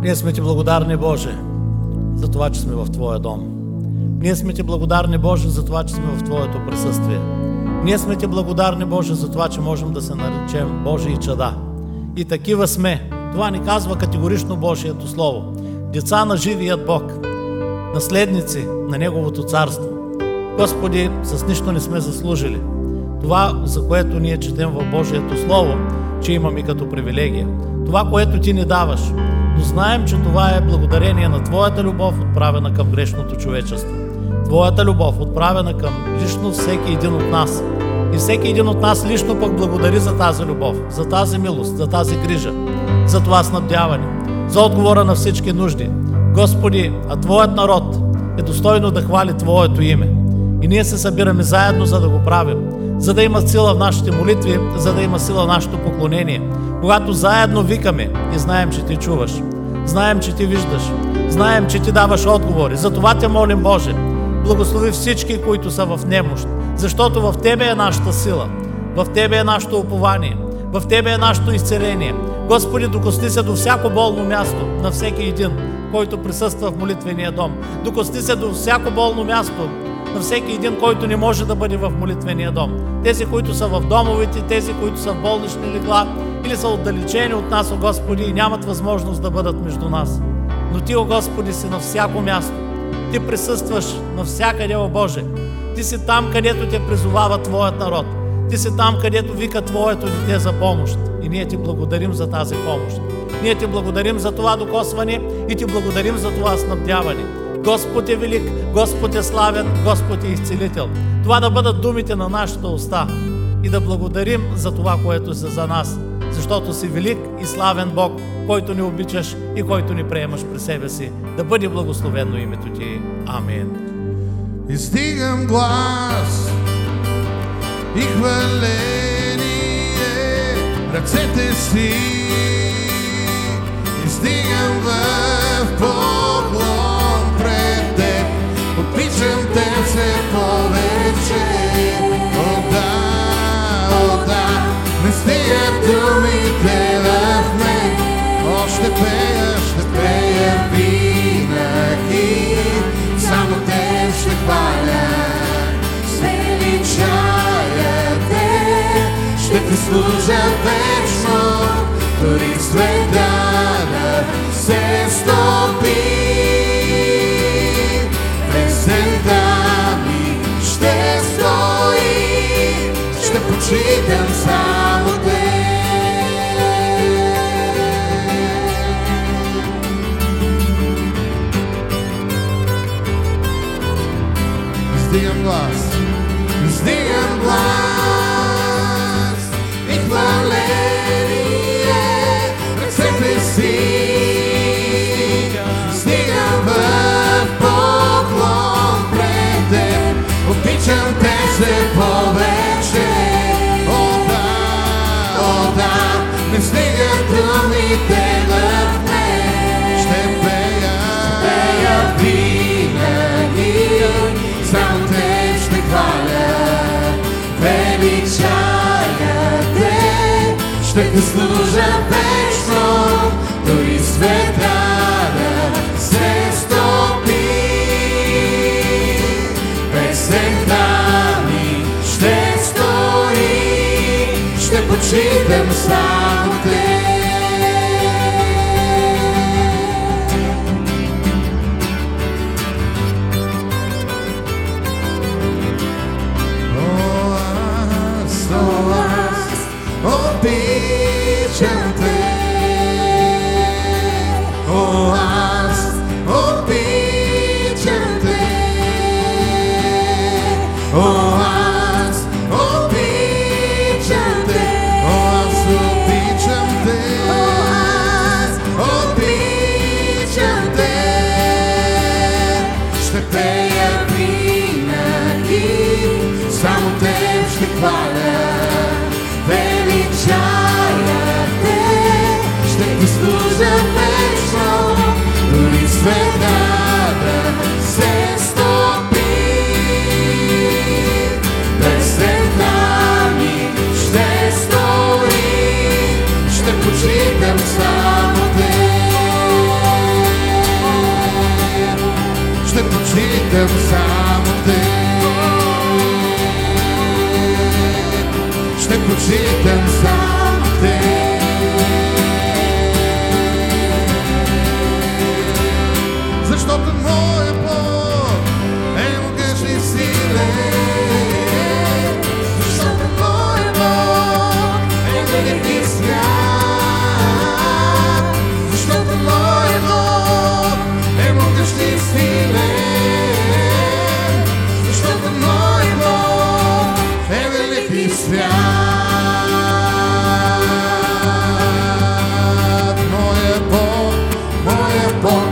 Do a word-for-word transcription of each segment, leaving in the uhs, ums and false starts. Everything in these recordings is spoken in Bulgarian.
Ние сме Ти благодарни, Боже, за това, че сме в Твоя дом. Ние сме Ти благодарни, Боже, за това, че сме в Твоето присъствие. Ние сме Ти благодарни, Боже, за това, че можем да се наречем Божии чада. И такива сме. Това ни казва категорично Божието Слово. Деца на живият Бог, наследници на Неговото царство. Господи, с нищо не сме заслужили това, за което ние четем в Божието Слово, че имаме като привилегия. Това, което Ти ни даваш. Но знаем, че това е благодарение на Твоята любов, отправена към грешното човечество. Твоята любов, отправена към лично всеки един от нас. И всеки един от нас лично пък благодари за тази любов, за тази милост, за тази грижа, за това снабдяване, за отговора на всички нужди. Господи, а Твоят народ е достойно да хвали Твоето име. И ние се събираме заедно, за да го правим, за да има сила в нашите молитви, за да има сила в нашето поклонение. Когато заедно викаме и знаем, че Ти чуваш, знаем, че Ти виждаш, знаем, че Ти даваш отговори. Затова Те молим, Боже, благослови всички, които са в немощ, защото в Тебе е нашата сила, в Тебе е нашето упование, в Тебе е нашето изцеление. Господи, докосни се до всяко болно място на всеки един, който присъства в молитвения дом. Докосни се до всяко болно място на всеки един, който не може да бъде в молитвения дом. Тези, които са в домовете, тези, които са в болнични легла или са отдалечени от нас, о Господи, и нямат възможност да бъдат между нас. Но Ти, о Господи, си на всяко място. Ти присъстваш навсякъде, о Боже. Ти си там, където Те призовава Твоят народ. Ти си там, където вика Твоето дете за помощ. И ние Ти благодарим за тази помощ. Ние Ти благодарим за това докосване и Ти благодарим за това снабдяване. Господ е велик, Господ е славен, Господ е изцелител. Това да бъдат думите на нашата уста и да благодарим за това, което си за нас, защото си велик и славен Бог, който ни обичаш и който ни приемаш при себе си. Да бъде благословено името Ти. Амин. Издигам глас и хваление, ръцете си издигам в поклон пред Теб. Обичам Те все повече. О да, о да, не стигат думите в мен. Още пея, ще пея винаги, само Те ще хваля, величая Те, ще Ти служа вечно, дори света да се стопи. Песента ми ще стои, ще почитам само Те. Издигам глас, издигам глас и хваление, ръцете си стигам в поклон пред Теб. Обичам Те все повече. О да, о да, не стигат думите в мен. Ще пея, пея винаги, само Те ще хваля, величая Те, ще Ти служа вечно, дори света да се стопи. Песента ми ще стои, ще почитам само Те. Обичам Те, о, аз обичам Те, о, аз обичам Те, о, аз обичам Те, о, аз обичам Те, ще пея винаги, само Те ще хваля, величая Те, ще Ти служа вечно, дори света да се стопи. Песента ми ще стои, ще почитам само Те. почитам само Те. Ще почитам само Те. Защото моя Бог е могъщ и силен. Защото моя Бог е велик и свят. Защото моя Бог е могъщ и силен. Защото моя Бог е велик и свят. Моя Бог, моя Бог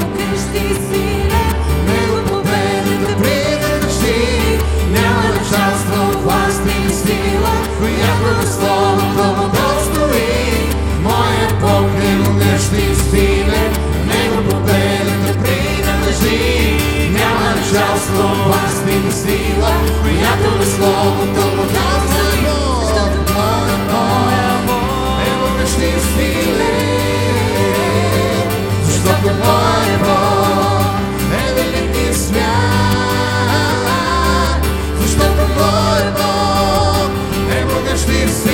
която на Словото му достои. Моя Бог е могъщ и силен, Него победата принадлежи. Няма началство, власт и сила, която на Словото му достои. Защото моя Бог е могъщ и силен. Защото моя Бог е велик и свят. Защото моя Бог е могъщ и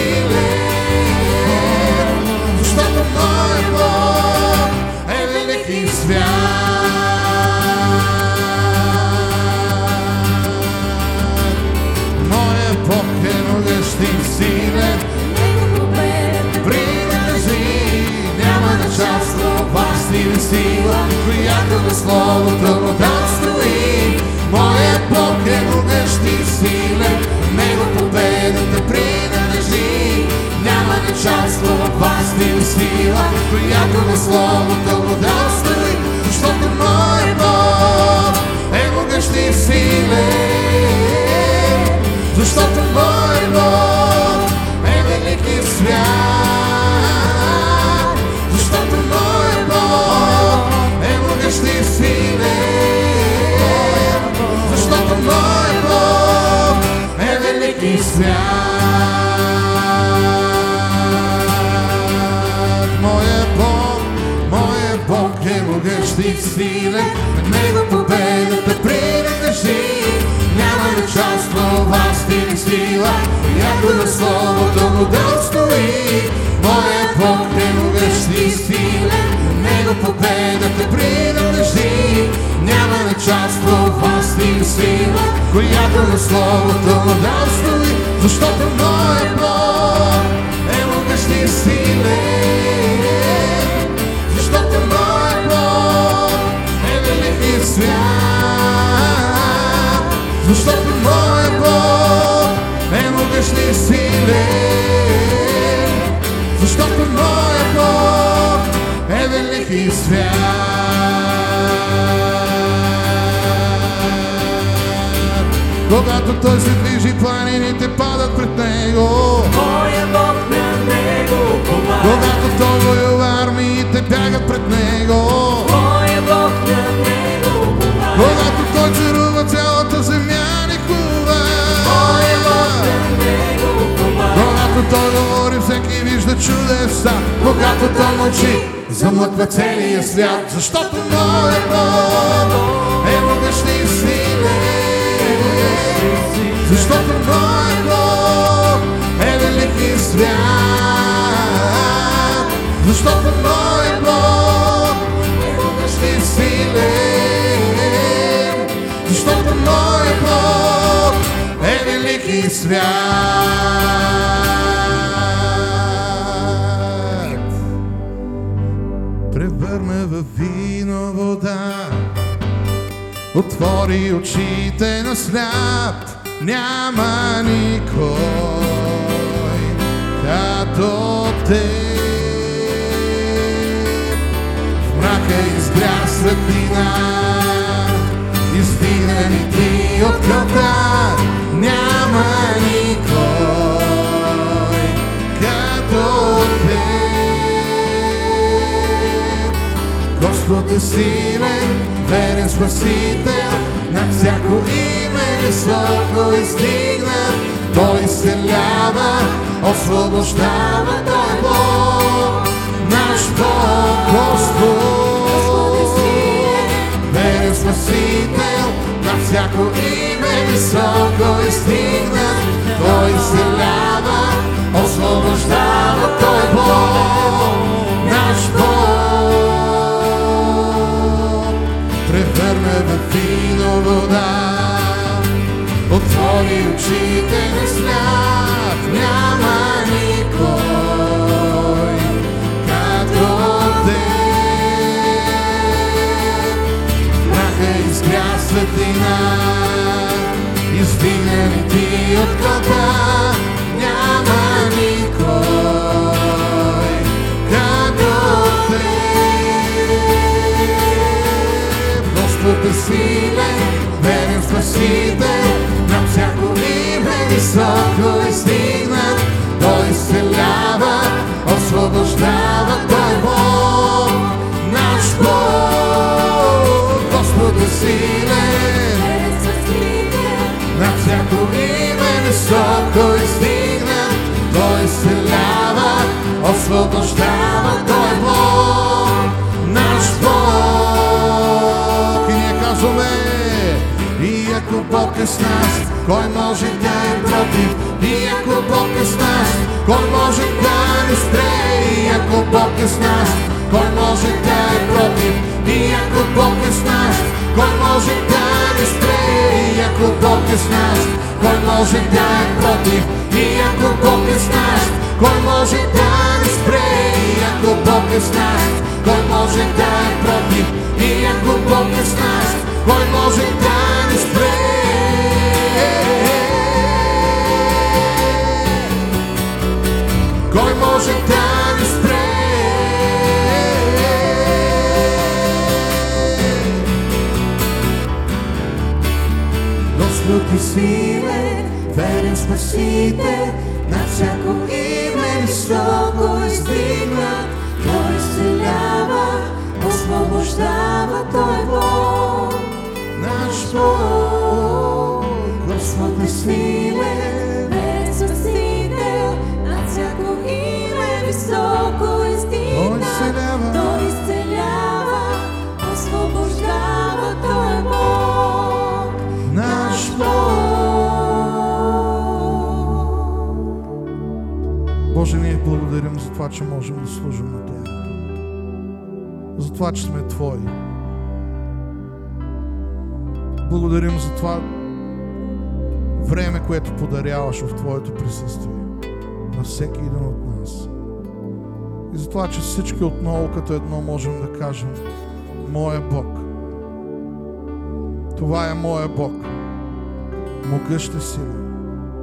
силен. Защото моя Бог е велик и свят. Моя Бог е могъщ и силен, принадлежи. Няма началство, власт или сила, която на Словото му достои. Моя Бог е могъщ и силен, Него победата принадлежи. Няма началство, власт или сила, която на Словото му достои. Защото моя Бог е могъщ и силен. Защото моя Бог е велик и свят. Защото моя Бог е могъщ и силен. Защото моя Бог е велик и свят. Моя Бог, моя Бог е могъщ и силен, на Него победата принадлежи. Няма началство, власт или сила, която на Словото му достои. Моя Бог е могъщ и силен, на Него победата принадлежи. Няма началство, власт или сила, която на Словото му достои. Защото моя Бог е могъщ и силен. Защото моя Бог е велик и свят. Защото моя Бог е могъщ и силен. Защото моя Бог е велик и свят. Когато Той се движи, планините падат пред Него. Моя Бог на Него помага. Когато Той воюва, армиите бягат пред Него. Моя Бог на Него помага. Когато Той царува, цялата земя никува. Моя Бог на Него помага. Когато Той говори, всеки вижда чудеса. Когато Той мълчи, замлъква целия свят. Защото моя Бог е могъщ и силен. Защото моя Бог е велик и свят. Защото моя Бог е могъщ и силен. Защото моя Бог е велик и свят. Превърна във вино вода, отвори очите на сляп. Няма никой като Теб. В мрака изгря светлина, издигна ни Ти от гроба. Няма никой като Теб. Господ е силен, верен Спасител, над всяко име високо издигнат. Той изцелява, освобождава, Той е Бог, наш Бог, Господ. Верен Спасител, всяко име високо издигнат. Той изцелява, освобождава, Той е Бог, наш Бог. Превърна в вино вода, отвори очите на сляп, няма никой като теб. Мрака изгря светлина, издигна ли ти от кълта, няма никой като теб. Господ е силен, верен Спасител, на всяко име високо издигнат. Той изцелява, освобождава, Той е Бог, наш Бог. Господ е силен, на всяко име високо издигнат. Той изцелява, освобождава, Той е Бог, наш Бог. И ние казваме: и ако Бог е с нас, кой може да е против? И ако Бог е с нас, кой може да ни спре? И ако Бог е с нас, кой може да е против? И ако Бог е с нас, кой може да ни спре? И ако Бог е с нас, кой може да е против? И ако Бог е с нас, кой може да ни спре? И ако Бог е с нас, кой може да е против? И ако Бог е с нас, кой може да ни спре? Кой може да ни спре? Господ е силен, верен Спасител, на всяко име високо издигнат. Той изцелява, освобождава, Той е Бог, наш Бог. Господ е силен, верен Спасител, над всяко име високо издигнат. Той изцелява, освобождава, Той е Бог, наш Бог. Боже, ние благодарим за това, че можем да служим на Тебе. За това, че сме Твои. Благодарим за това време, което подаряваш в Твоето присъствие на всеки един от нас. И за това, че всички отново като едно можем да кажем: Моя Бог. Това е моя Бог. Могъщ и силен.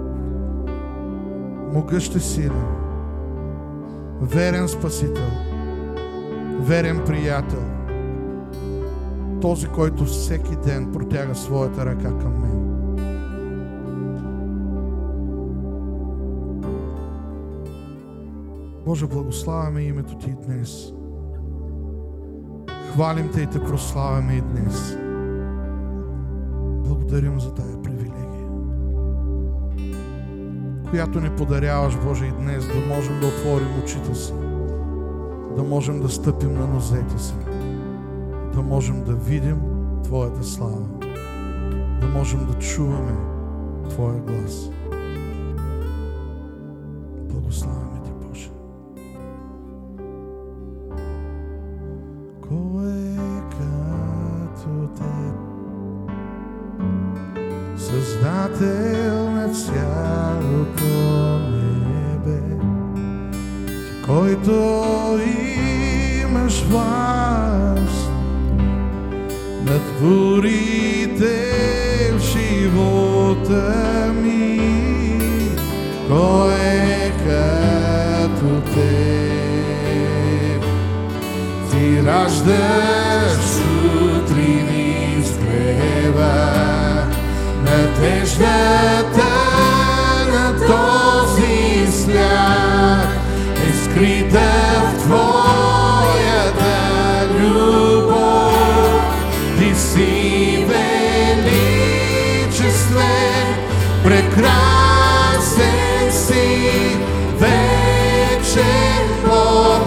Могъщ и силен. Верен Спасител. Верен приятел. Този, който всеки ден протяга своята ръка към мен. Боже, благославяме името Ти днес. Хвалим Те и Те прославяме и днес. Благодарим за тая привилегия, която ни подаряваш, Боже, и днес, да можем да отворим очите си, да можем да стъпим на нозете си, да можем да видим Твоята слава, да можем да чуваме Твоя глас. Благославяме Те, Боже. Кой е като Теб, Създател на цялото небе, Ти, който имаш власт над бурите в живота ми. Кой е като Теб? Ти раждаш сутрини с грева, надеждата на този свят е скрита в Твоята любов. Ти си величествен, прекрасен си, вечен Бог,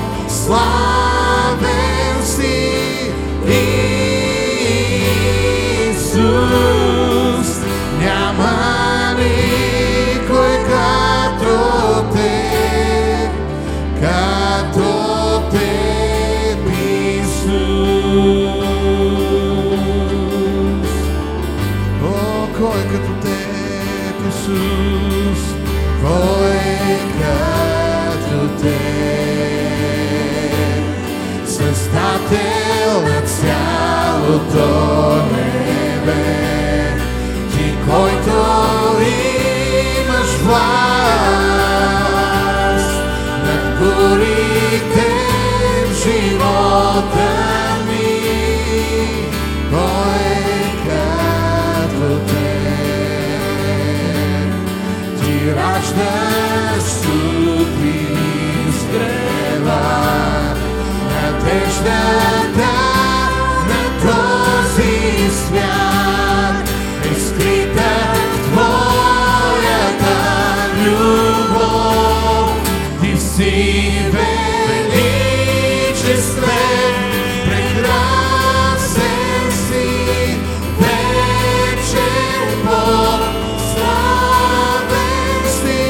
славен си, Исус. Създател на цялото небе, ти, който имаш власт над горите в живота ми, кой е като теб? Ти раждаш сутрин, изгрева надеждата на този свят е скрита в твоята любов. Ти си величествен, прекрасен си, вечен Бог, славен си,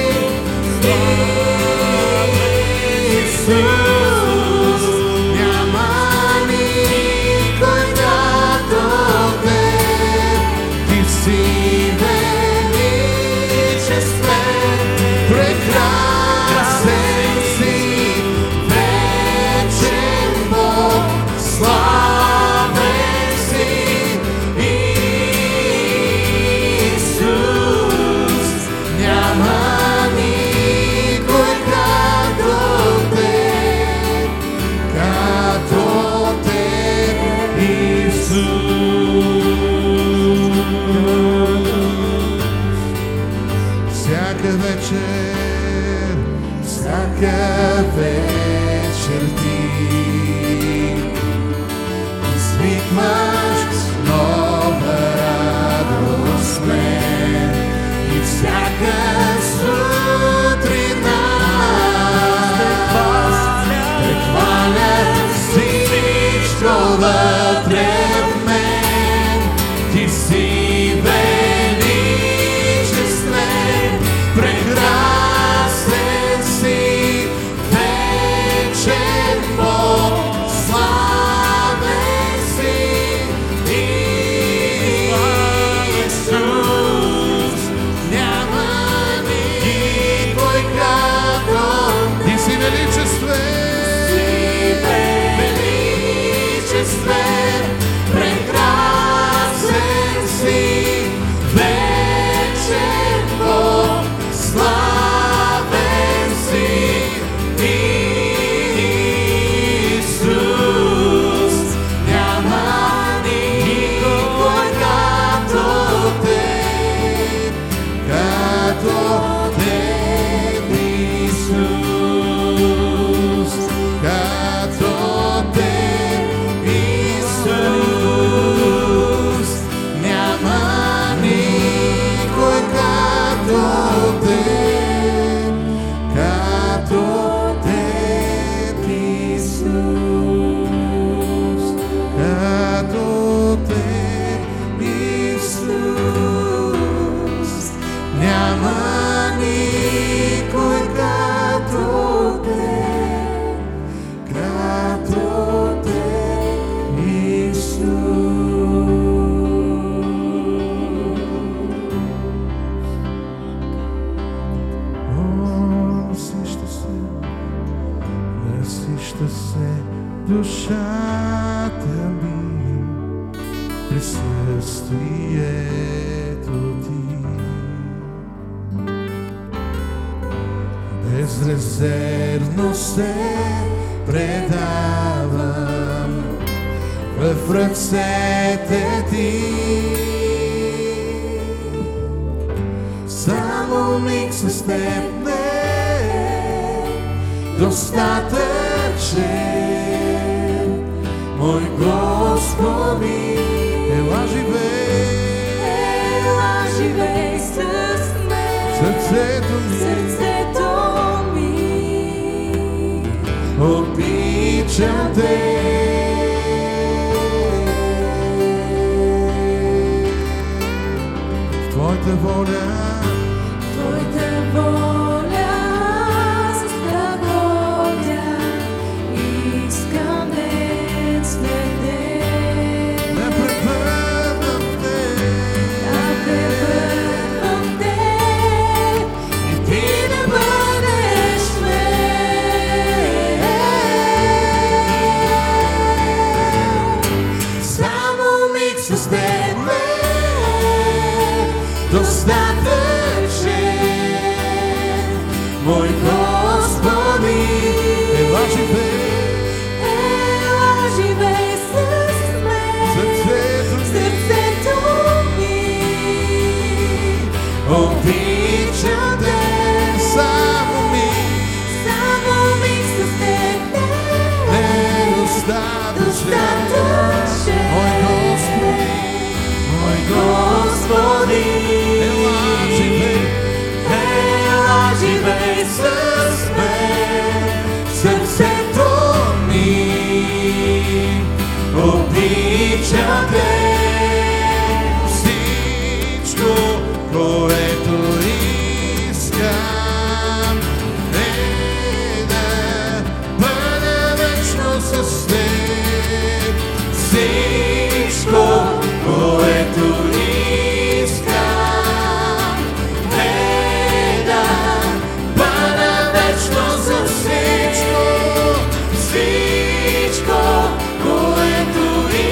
Исус. Няма никой като теб, ти си величествен, прекрасен си, вечен Бог, славен си, Исус. Няма никой като теб, като теб, Исус. Всяка вечер, всяка вечер ти извикваш нова радост в мен и всяка сутрин прехваля всичко вътре в мен. Ти си величествен, прекрасен си, вечен Бог, славен си, Исус. Няма никой като ти си величествен, величествен, прекрасен си, вечен Бог, славен си, Исус. Няма никой като теб, като теб, Исус, като теб, Исус. Няма никой като теб, като теб, Исус, като теб, Исус. Няма никой като теб, като теб, Исус. О, насища се, насища се душата ми, присъствието ти. Безрезервно се предавам в ръцете ти. Само миг с теб не е достатъчен, мой Господи. Ела живей, Ела живей с мен, сърцето ми, сърцето ми. обичам те. В твоята воля, Твоята воля с страх водя, искам ден след ден да препъвам те, да превървам теб и ти да бъдеш мен. обичам те. Всичко, което искам, е да бъда вечно с теб. Всичко, което искам, е да бъда вечно с всичко. Всичко, което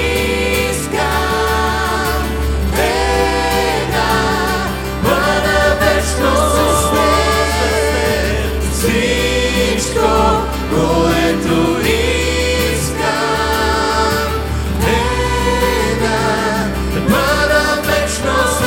искам, е да бъда вечно с теб. Всичко, което искам, е да бъда вечно с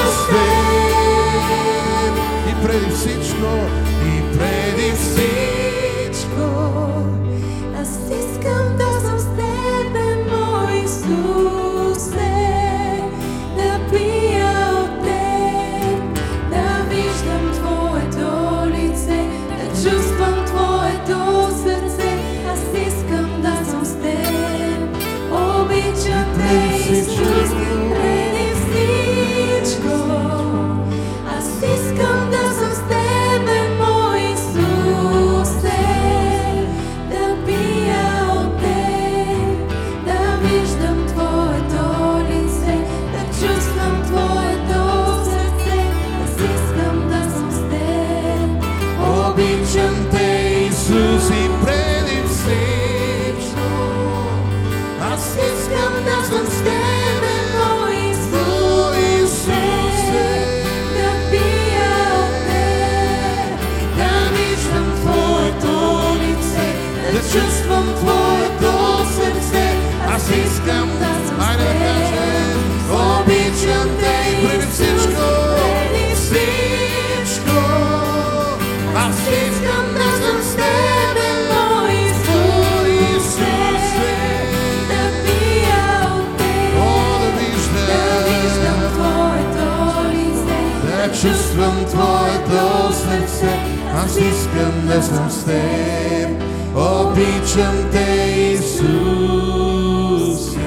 теб. И преди всичко, И преди всичко, аз искам да съм с Тебе, мой Исусе, да пия от Теб, да виждам Твоето лице, да чувствам Твоето сърце. Аз искам да съм с Теб, обичам Те, Исус, преди всичко. Аз искам да съм с Тебе, мой Исусе, да пия от Теб, да виждам Твоето лице, да чувствам Твоето сърце. Аз искам да съм с Теб, обичам Те, Исус, и преди всичко. Аз искам да съм с Тебе, мой Исусе, да пия от Теб, да виждам Твоето лице, да чувствам Твоето сърце. Аз искам да съм с Хайде да Теб, кажем, обичам Те, и преди Исус, всичко. преди всичко. Аз искам да съм с Тебе, мой Исусе, да пия от Теб, О, да виждам, да виждам Твоето лице, да чувствам Твоето сърце. Аз искам да съм с Теб. Обичам Те, Исусе.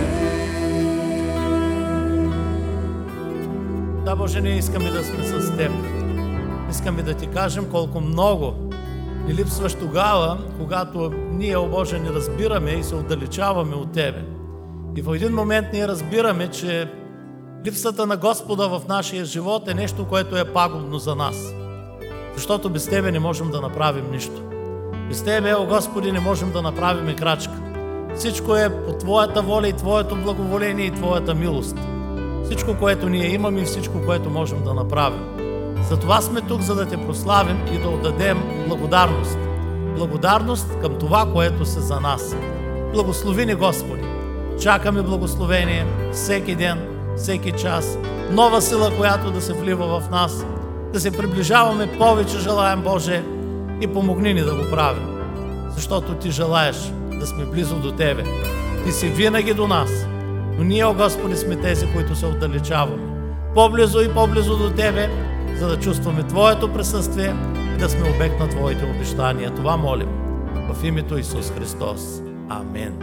Да, Боже, ние искаме да сме с Теб. Искаме да Ти кажем колко много ни липсваш тогава, когато ние, о Боже, не разбираме и се отдалечаваме от Тебе. И в един момент ние разбираме, че липсата на Господа в нашия живот е нещо, което е пагубно за нас. Защото без Тебе не можем да направим нищо. Без Тебе, о Господи, не можем да направим и крачка. Всичко е по Твоята воля и Твоето благоволение и Твоята милост. Всичко, което ние имаме и всичко, което можем да направим. Затова сме тук, за да Те прославим и да отдадем благодарност. Благодарност към това, което се за нас. Благослови ни, Господи! Чакаме благословение всеки ден, всеки час. Нова сила, която да се влива в нас. Да се приближаваме повече, желаем, Боже, и помогни ни да го правим. Защото Ти желаеш да сме близо до Тебе. Ти си винаги до нас. Но ние, о Господи, сме тези, които се отдалечаваме. По-близо и по-близо до Тебе, за да чувстваме Твоето присъствие и да сме обект на Твоите обещания. Това молим в името Исус Христос. Амин.